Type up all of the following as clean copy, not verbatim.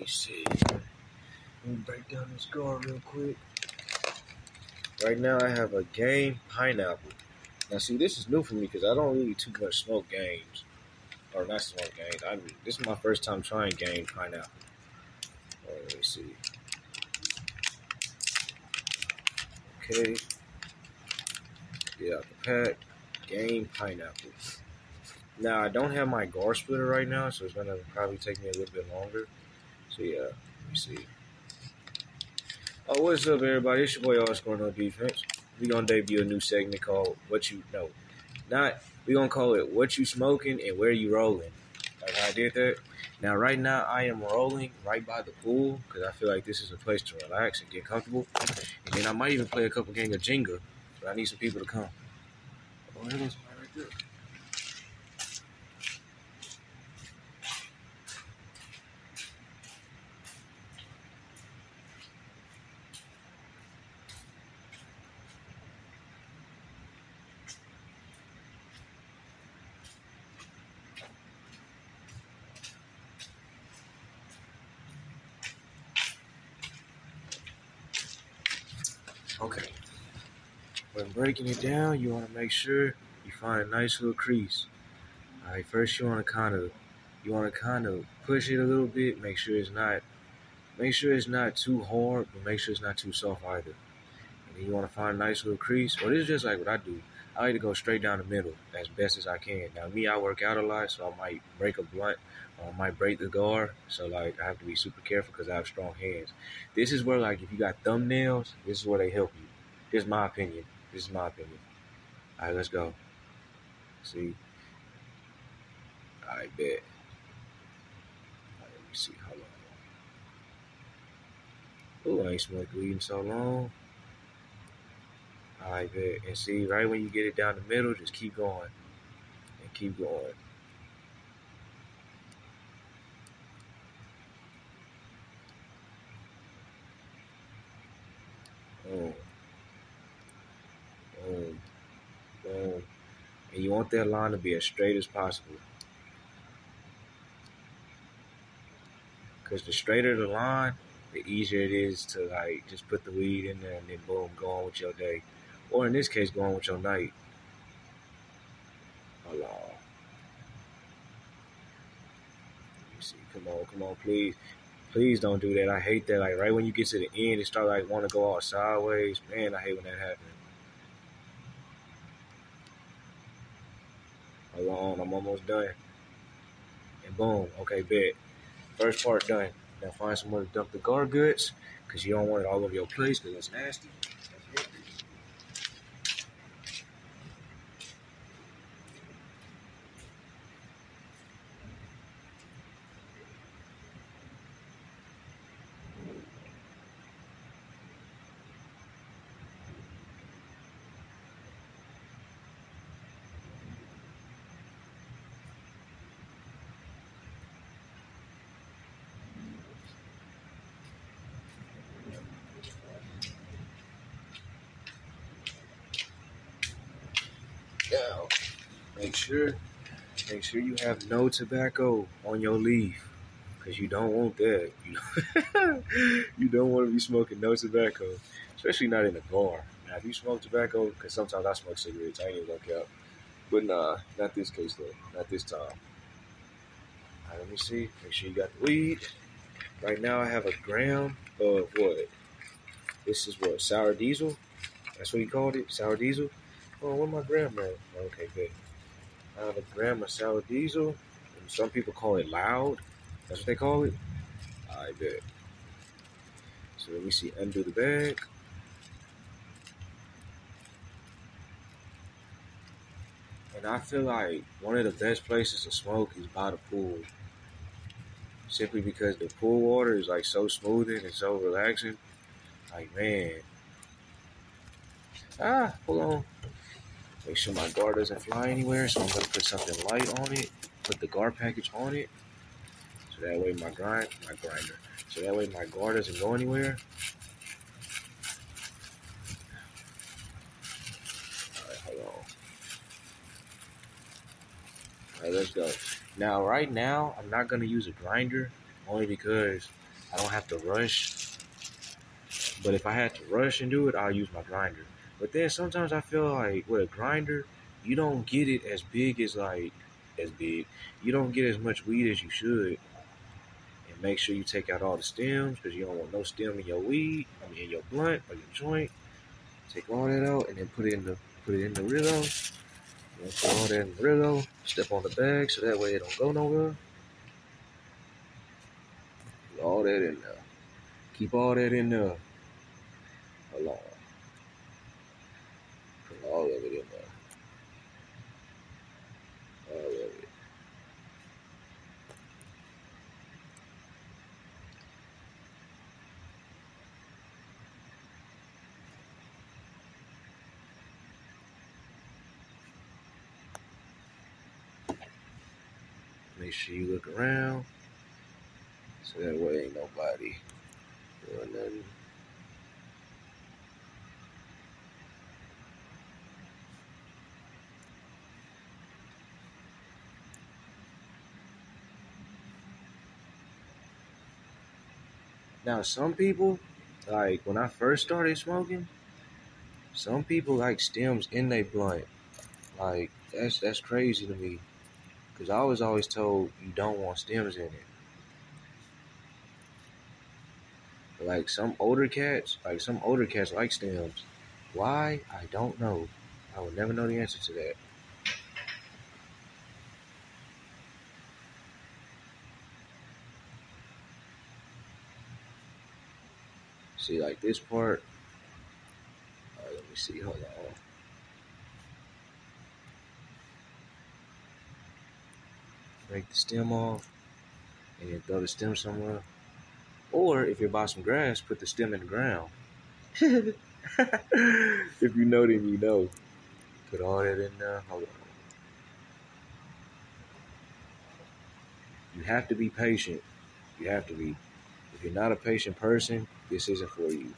see. Let me break down this guard real quick. Right now I have a game pineapple. Now see, this is new for me because I don't really too much smoke games. Or not smoke games. I mean, this is my first time trying game pineapple. Let me see. Okay. Get out the pack. Game pineapple. Now I don't have my guard splitter right now, so it's gonna probably take me a little bit longer. So yeah, let me see. Oh, what's up, everybody? It's your boy Oscar on Defense. We gonna debut a new segment called "What You Know." We gonna call it "What You Smoking and Where You Rolling." Like how I did that. Now, right now, I am rolling right by the pool because I feel like this is a place to relax and get comfortable. And then I might even play a couple games of Jenga, but I need some people to come. Oh, there goes somebody right there. Okay. When breaking it down, you want to make sure you find a nice little crease. All right, first you want to kind of push it a little bit. Make sure it's not too hard, but make sure it's not too soft either. And then you want to find a nice little crease. Or this is just like what I do. I like to go straight down the middle as best as I can. Now me, I work out a lot, so I might break a blunt or I might break the guard. So like I have to be super careful because I have strong hands. This is where like if you got thumbnails, this is where they help you. This is my opinion. All right, let's go. See. All right, bet. All right, let me see how long. Oh, I ain't smoked weed in so long. All right, bet. And see, right when you get it down the middle, just keep going. And keep going. Boom. Boom. Boom. And you want that line to be as straight as possible. Because the straighter the line, the easier it is to like just put the weed in there and then boom, go on with your day. Or in this case, go on with your night. Hold on. Let me see. Come on, please. Please don't do that. I hate that. Like right when you get to the end, it start like want to go all sideways. Man, I hate when that happens. Hold on, I'm almost done. And boom, okay, bet. First part done. Now find somewhere to dump the guard goods because you don't want it all over your place because that's nasty. Now, make sure you have no tobacco on your leaf because you don't want that. You don't want to be smoking no tobacco, especially not in a bar. Now, if you smoke tobacco, because sometimes I smoke cigarettes, I ain't even gonna count. But nah, not this case though. Not this time. All right, let me see. Make sure you got the weed. Right now, I have a gram of what? This is what? Sour diesel? That's what he called it? Sour diesel? Oh, where my gram at? Okay, good. I have a gram of sour diesel. And some people call it loud. That's what they call it? I bet. So let me see. Undo the bag. And I feel like one of the best places to smoke is by the pool. Simply because the pool water is like so smoothing and so relaxing. Like, man. Hold on. Make sure my guard doesn't fly anywhere. So I'm going to put something light on it. Put the guard package on it. So that way my grinder. So that way my guard doesn't go anywhere. Alright, hold on. Alright, let's go. Now, right now, I'm not going to use a grinder. Only because I don't have to rush. But if I had to rush and do it, I'll use my grinder. But then sometimes I feel like with a grinder, you don't get it as big as as big. You don't get as much weed as you should. And make sure you take out all the stems because you don't want no stem in your weed. I mean in your blunt or your joint. Take all that out and then put it in the Rizzo. And put all that in the Rizzo. Step on the bag so that way it don't go nowhere. Put all that in there. Keep all that in there. Hold on. Put all of it in there. All of it. Make sure you look around so that way ain't nobody doing nothing. Now, some people, like when I first started smoking, some people like stems in their blunt. Like that's crazy to me, cause I was always told you don't want stems in it. But like some older cats like stems. Why? I don't know. I would never know the answer to that. See, like this part. Let me see. Hold on. Break the stem off, and then throw the stem somewhere. Or if you're by some grass, put the stem in the ground. If you know, then you know. Put all that in there. Hold on. You have to be patient. You have to be. If you're not a patient person, this isn't for you.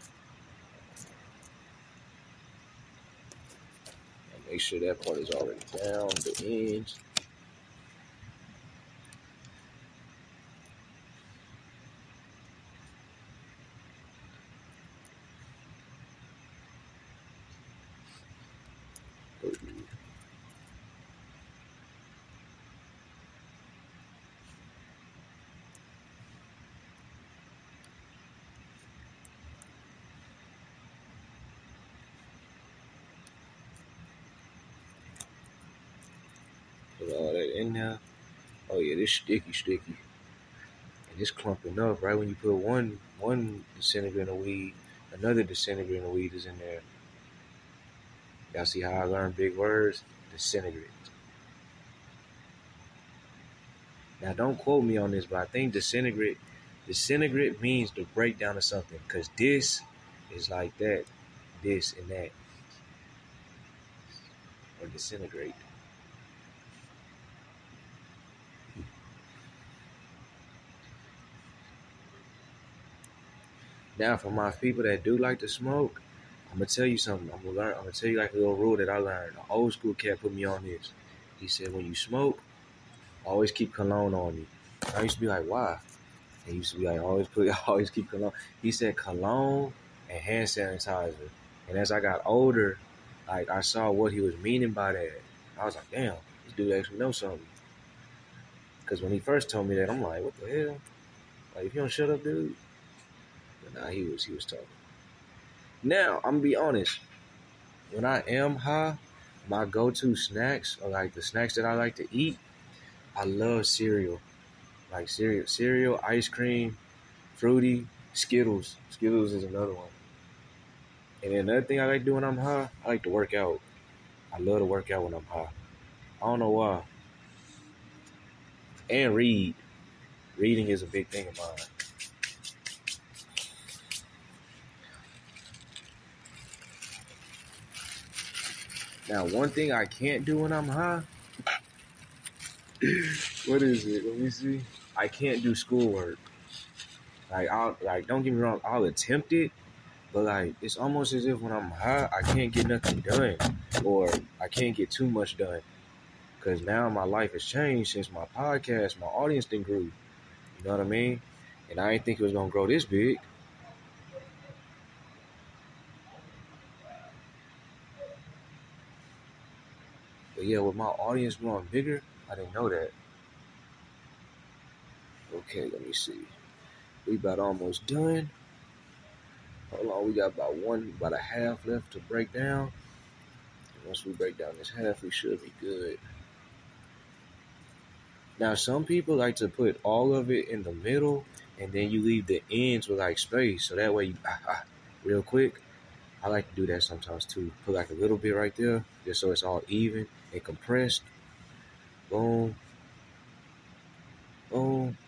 And make sure that part is already down, the ends. Put all that in there. Oh yeah, this sticky. And it's clumping up right when you put one disintegrating of weed, another disintegrating of weed is in there. Y'all see how I learned big words? Disintegrate. Now don't quote me on this, but I think disintegrate means the breakdown of something. Cause this is like that. This and that. Or disintegrate. Now, for my people that do like to smoke, I'm gonna tell you something. I'm gonna tell you like a little rule that I learned. An old school cat put me on this. He said, when you smoke, always keep cologne on me. I used to be like, why? He used to be like, always keep cologne. He said cologne and hand sanitizer. And as I got older, like I saw what he was meaning by that. I was like, damn, this dude actually knows something. Because when he first told me that, I'm like, what the hell? Like, if you don't shut up, dude. But nah, he was talking. Now, I'm gonna be honest. When I am high, my go-to snacks, or like the snacks that I like to eat, I love cereal. Like cereal, ice cream, fruity, Skittles. Skittles is another one. And then another thing I like to do when I'm high, I like to work out. I love to work out when I'm high. I don't know why. And read. Reading is a big thing of mine. Now, one thing I can't do when I'm high. What is it? Let me see. I can't do schoolwork. Like, don't get me wrong, I'll attempt it, but like, it's almost as if when I'm high, I can't get nothing done, or I can't get too much done, because now my life has changed since my podcast, my audience done grew. You know what I mean? And I didn't think it was gonna grow this big. But yeah, with my audience growing bigger, I didn't know that. Okay, let me see. We about almost done. Hold on, we got about a half left to break down. And once we break down this half, we should be good. Now, some people like to put all of it in the middle, and then you leave the ends with like space, so that way you real quick. I like to do that sometimes too. Put like a little bit right there, just so it's all even and compressed. Boom, boom.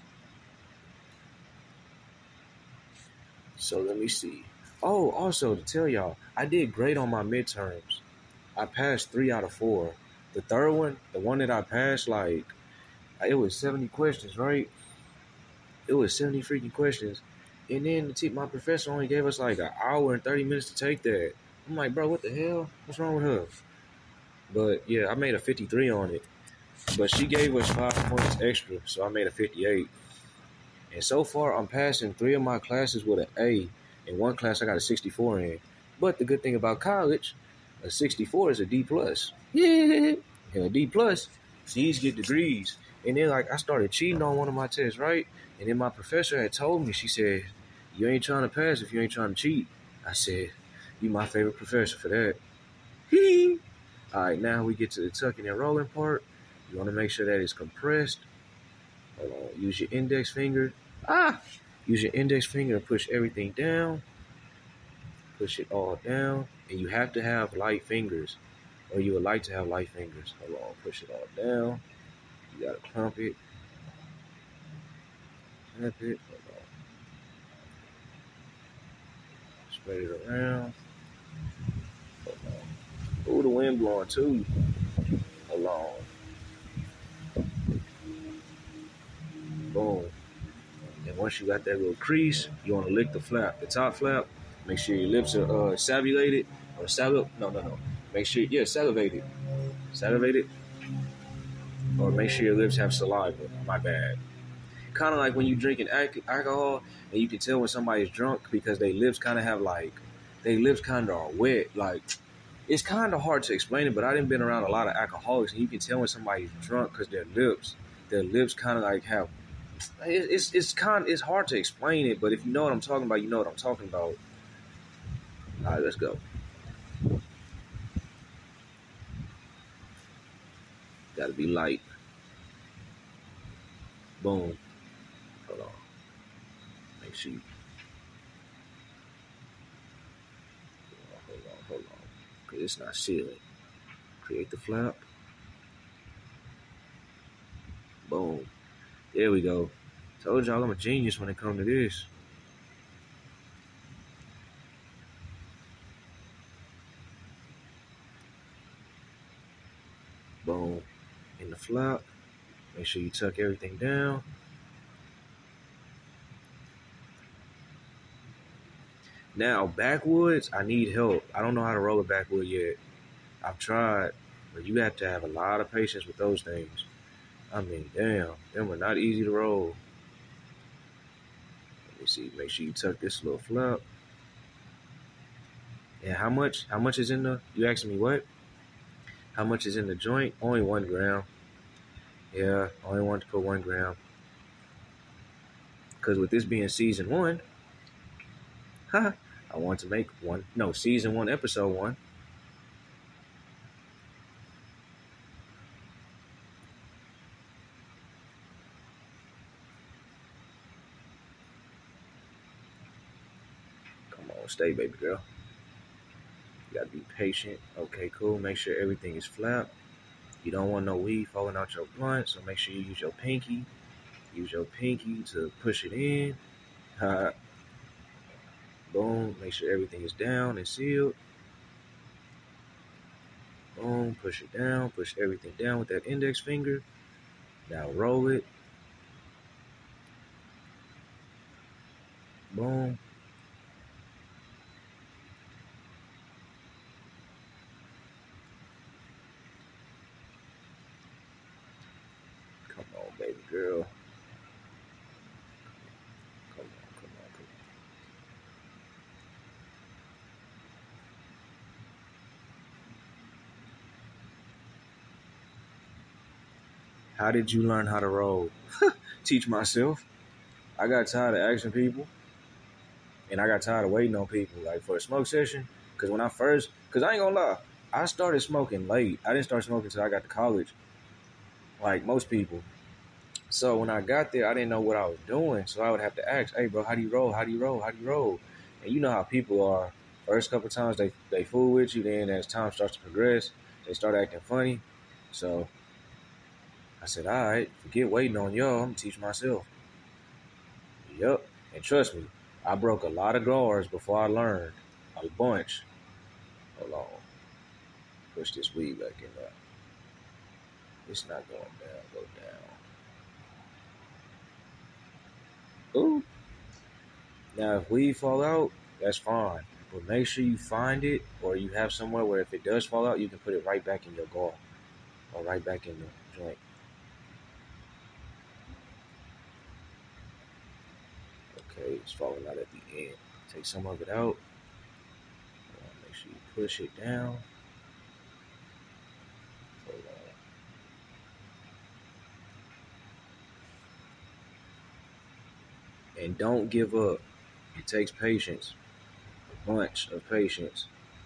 So let me see. Oh, also to tell y'all, I did great on my midterms. I passed 3 out of 4. The third one, the one that I passed, like it was 70 questions, right? It was 70 freaking questions. And then my professor only gave us like an hour and 30 minutes to take that. I'm like, bro, what the hell? What's wrong with her? But yeah, I made a 53 on it. But she gave us 5 points extra, so I made a 58. And so far, I'm passing 3 of my classes with an A. In one class, I got a 64 in. But the good thing about college, a 64 is a D plus. Yeah, and a D plus, these get degrees. And then like I started cheating on one of my tests, right? And then my professor had told me, she said, "You ain't trying to pass if you ain't trying to cheat." I said, "You my favorite professor for that." All right, now we get to the tucking and rolling part. You want to make sure that it's compressed. Hold on. Use your index finger. Use your index finger to push everything down. Push it all down. And you have to have light fingers. Or you would like to have light fingers. Hold on. Push it all down. You gotta clump it. Clump it. Hold on. Spread it around. Hold on. Ooh, the wind blowing too. Hold on. Boom. And once you got that little crease, you want to lick the flap, the top flap. Make sure your lips are savulated or no. Make sure, salivated. Salivated. Or make sure your lips have saliva. My bad. Kind of like when you drinking alcohol and you can tell when somebody's drunk because they lips kind of have like, they lips kind of are wet. Like, it's kind of hard to explain it, but I didn't been around a lot of alcoholics and you can tell when somebody's drunk because their lips kind of like have, it's hard to explain it, but if you know what I'm talking about, you know what I'm talking about. All right, let's go. Got to be light. Boom. Hold on. Make sure you. Hold on. Because it's not sealing. Create the flap. Boom. There we go. Told y'all I'm a genius when it comes to this. Boom. In the flap. Make sure you tuck everything down. Now, backwoods, I need help. I don't know how to roll a backwood yet. I've tried, but you have to have a lot of patience with those things. I mean, damn, them are not easy to roll. Let me see. Make sure you tuck this little flap. And how much is in the, you asking me what? How much is in the joint? Only 1 gram. Yeah, only want to put 1 gram. Because with this being season 1, I want to make season 1, episode 1. Come on, stay, baby girl. You gotta be patient. Okay, cool. Make sure everything is flat. You don't want no weed falling out your blunt, so make sure you use your pinky. Use your pinky to push it in. Boom. Make sure everything is down and sealed. Boom. Push it down. Push everything down with that index finger. Now roll it. Boom. Come on, baby girl. How did you learn how to roll? Teach myself. I got tired of asking people, and I got tired of waiting on people, like for a smoke session. Because because I ain't gonna lie, I started smoking late. I didn't start smoking until I got to college, like most people. So when I got there, I didn't know what I was doing. So I would have to ask, hey, bro, how do you roll? How do you roll? How do you roll? And you know how people are. First couple times, they fool with you. Then as time starts to progress, they start acting funny. So I said, all right, forget waiting on y'all. I'm going to teach myself. Yup. And trust me, I broke a lot of guards before I learned. A bunch. Hold on. Push this weed back in there. It's not going down. Go down. Ooh. Now, if weed fall out, that's fine. But make sure you find it or you have somewhere where if it does fall out, you can put it right back in your gall or right back in the joint. Okay, it's falling out at the end. Take some of it out. Make sure you push it down. Hold on. And don't give up. It takes patience. A bunch of patience.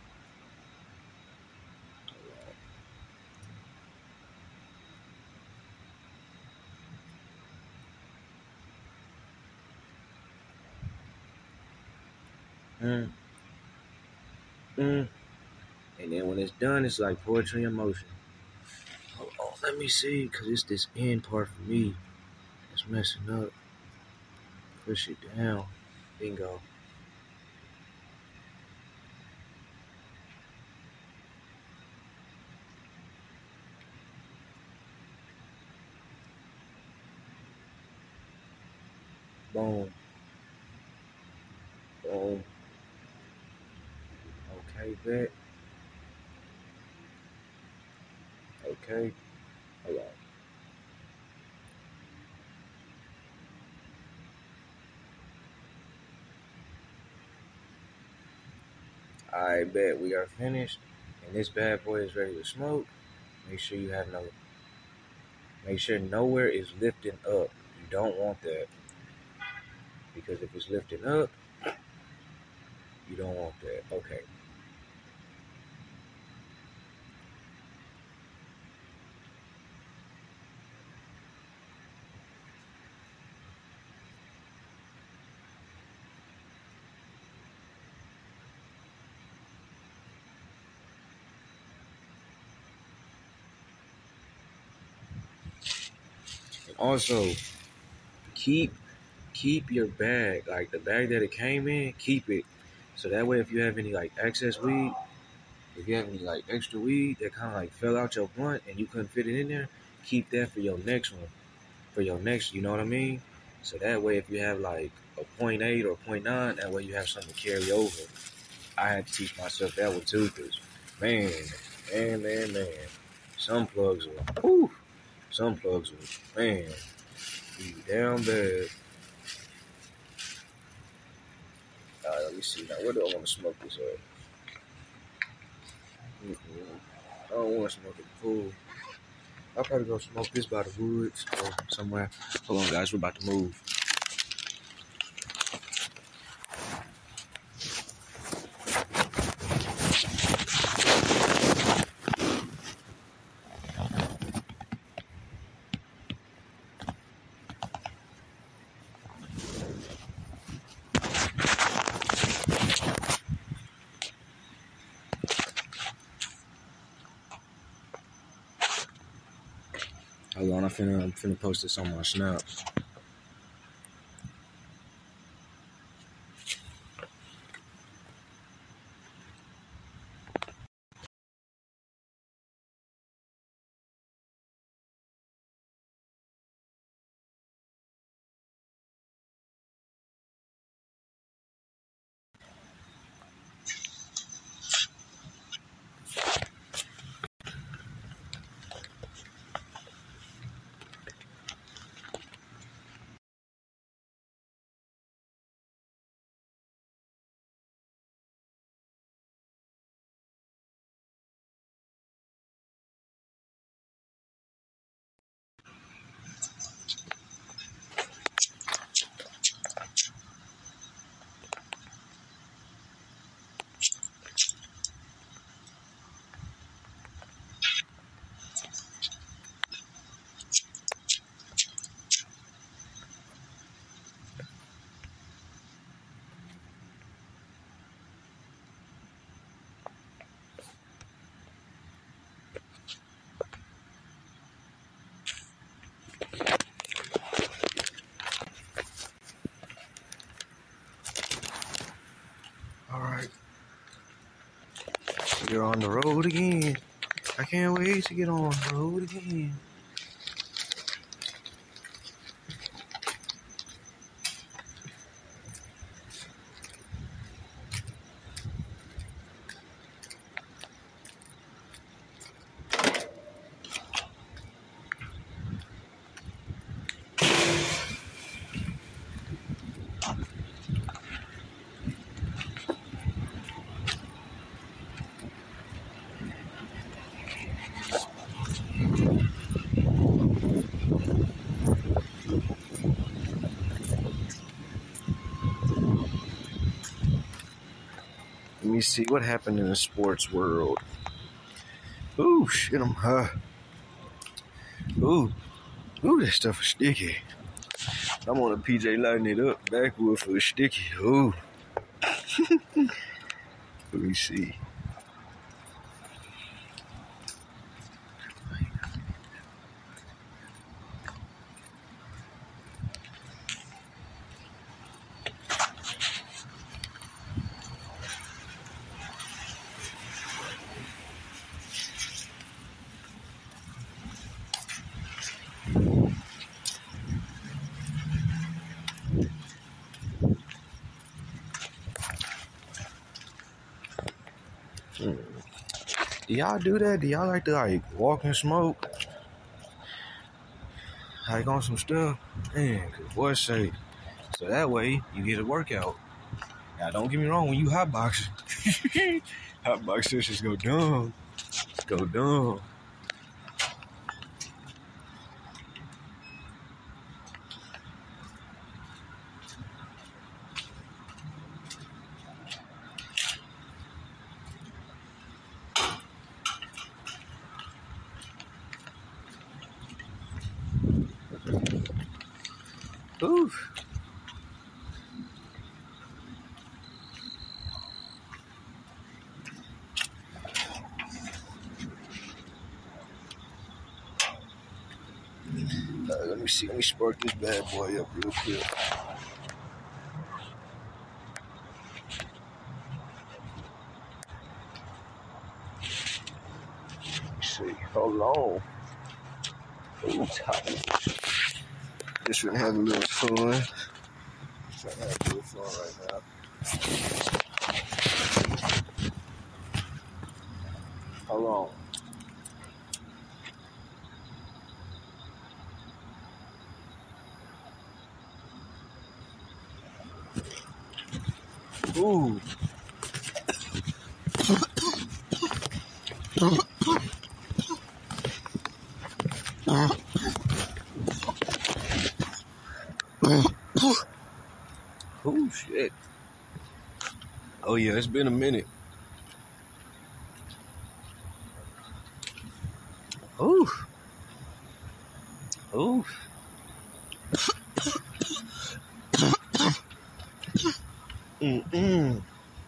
Mm. And then when it's done, it's like poetry in motion. Hold on, let me see, because it's this end part for me that's messing up. Push it down. Bingo. Boom. Boom. Okay, bet. Okay. Hold on. I bet we are finished. And this bad boy is ready to smoke. Make sure you have no. Make sure nowhere is lifting up. You don't want that. Because if it's lifting up, you don't want that. Okay. And also, keep your bag, like the bag that it came in, keep it. So that way, if you have any like excess weed, if you have any like extra weed that kind of like fell out your blunt and you couldn't fit it in there, keep that for your next one. For your next, you know what I mean? So that way, if you have like a 0.8 or 0.9, that way you have something to carry over. I had to teach myself that one too, because man, some plugs were, man, be down bad. All right, let me see now. Where do I want to smoke this at? I don't want to smoke at the pool. I'll probably go smoke this by the woods or somewhere. Hold on, guys. We're about to move. Hold on. I'm finna post this on my snaps. We're on the road again. I can't wait to get on the road again. Let me see what happened in the sports world. Ooh, shit, I'm high. Ooh, that stuff is sticky. I'm on a PJ lighting it up. Backwood for the sticky. Ooh. Let me see. Do y'all do that? Do y'all like to walk and smoke? On some stuff? Man, cause boy say, so that way you get a workout. Now don't get me wrong, when you hotboxing, hotboxers just go dumb. Go dumb. Oof. Let me see. Let me spark this bad boy up real quick. Let's see. Hold on. Ooh, tight. Just gonna have a little fun. Trying to have a little fun right now. Hold on. Ooh. Oh shit. Oh yeah, it's been a minute. Ooh. Ooh. Damn.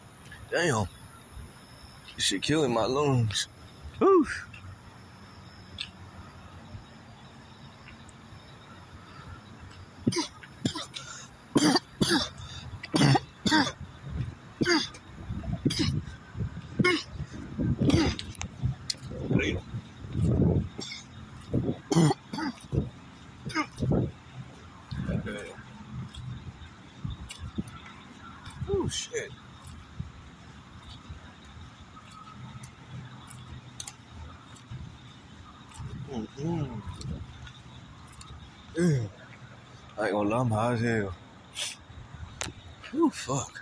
This shit killing my lungs. Ooh. Oh shit. I ain't gonna lie, I'm high as hell. Oh fuck.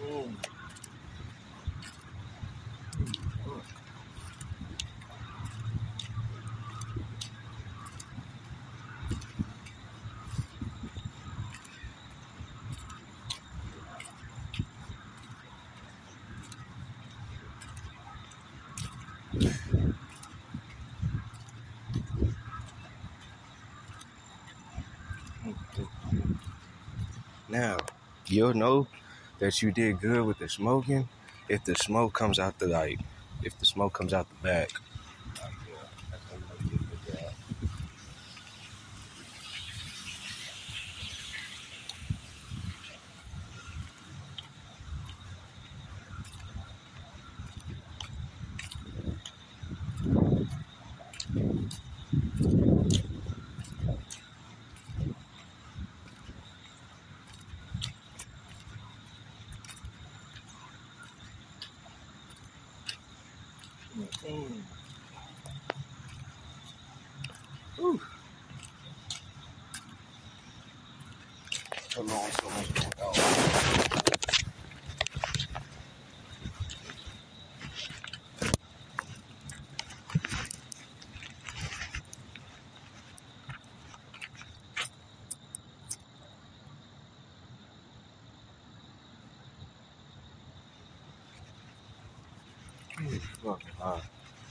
Mm. Now, you'll know that you did good with the smoking if the smoke comes out the if the smoke comes out the back. Yeah, that's how you know you did a good job. Mm. Ooh. So long, so much. Oh. Fucking hot.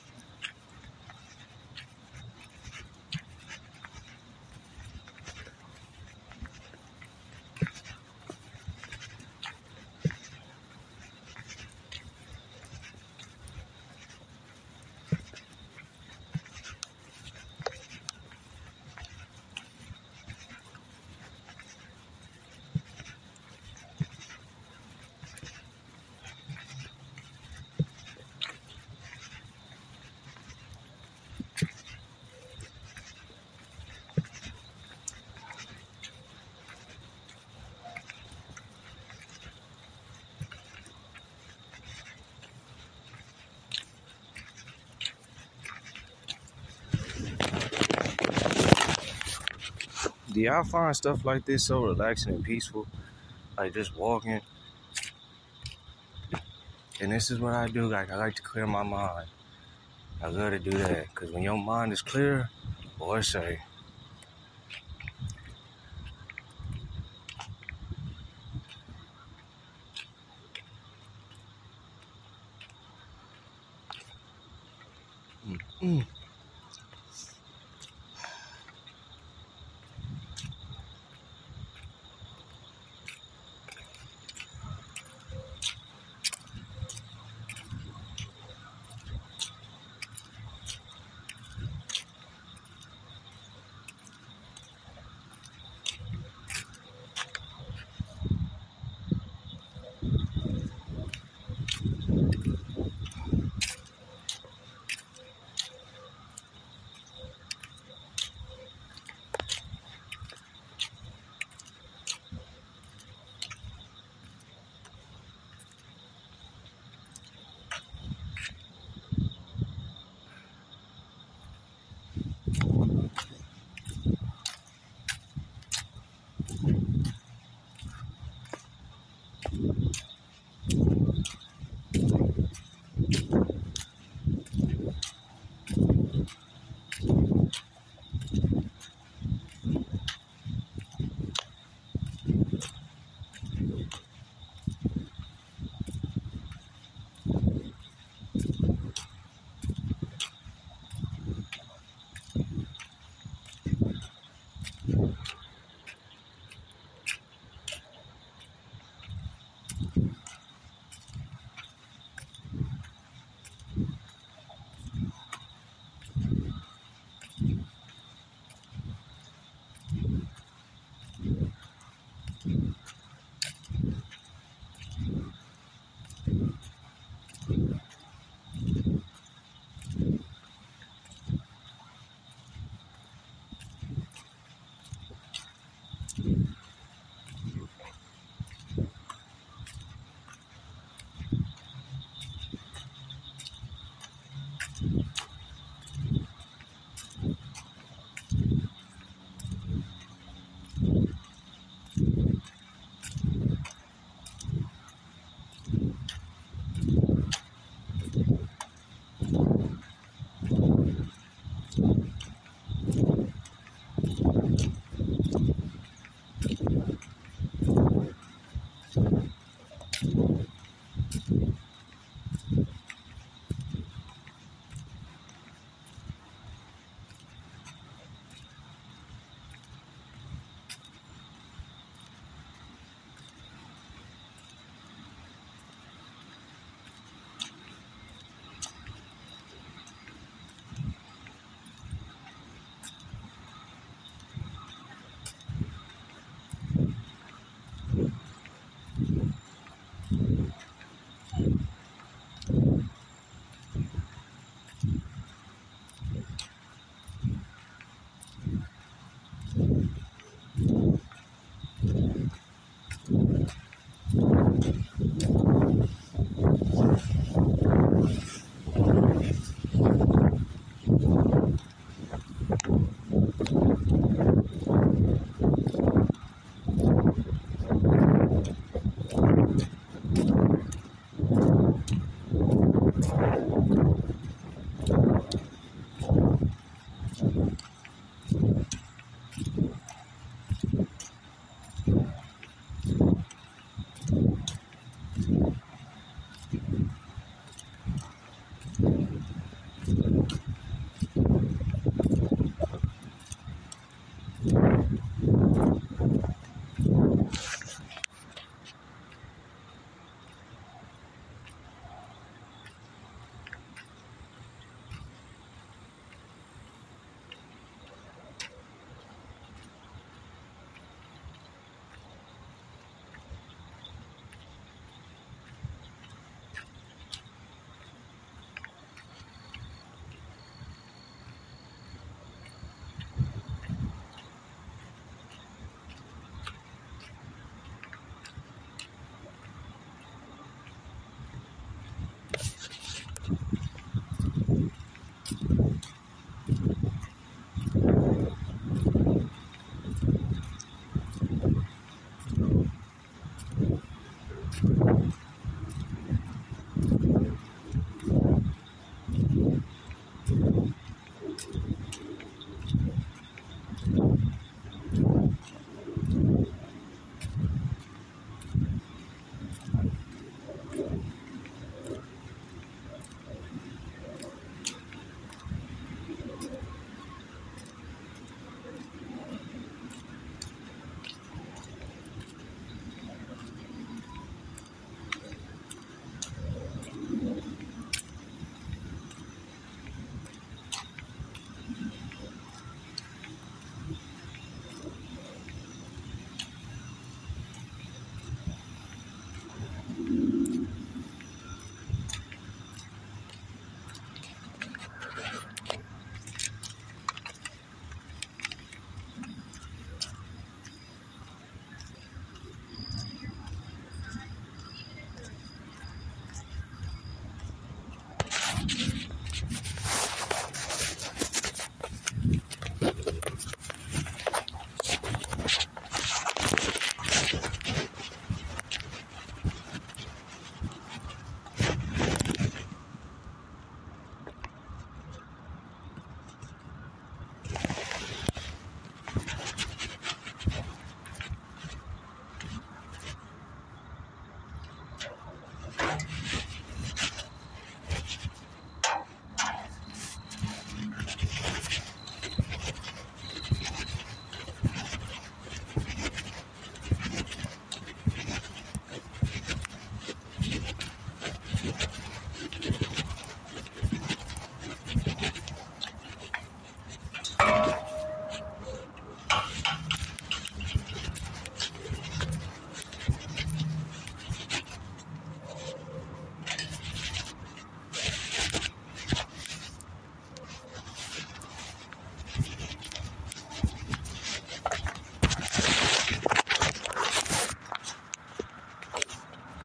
Do y'all find stuff like this so relaxing and peaceful? Like just walking. And this is what I do. Like I like to clear my mind. I love to do that. Because when your mind is clear, boy say. Mm.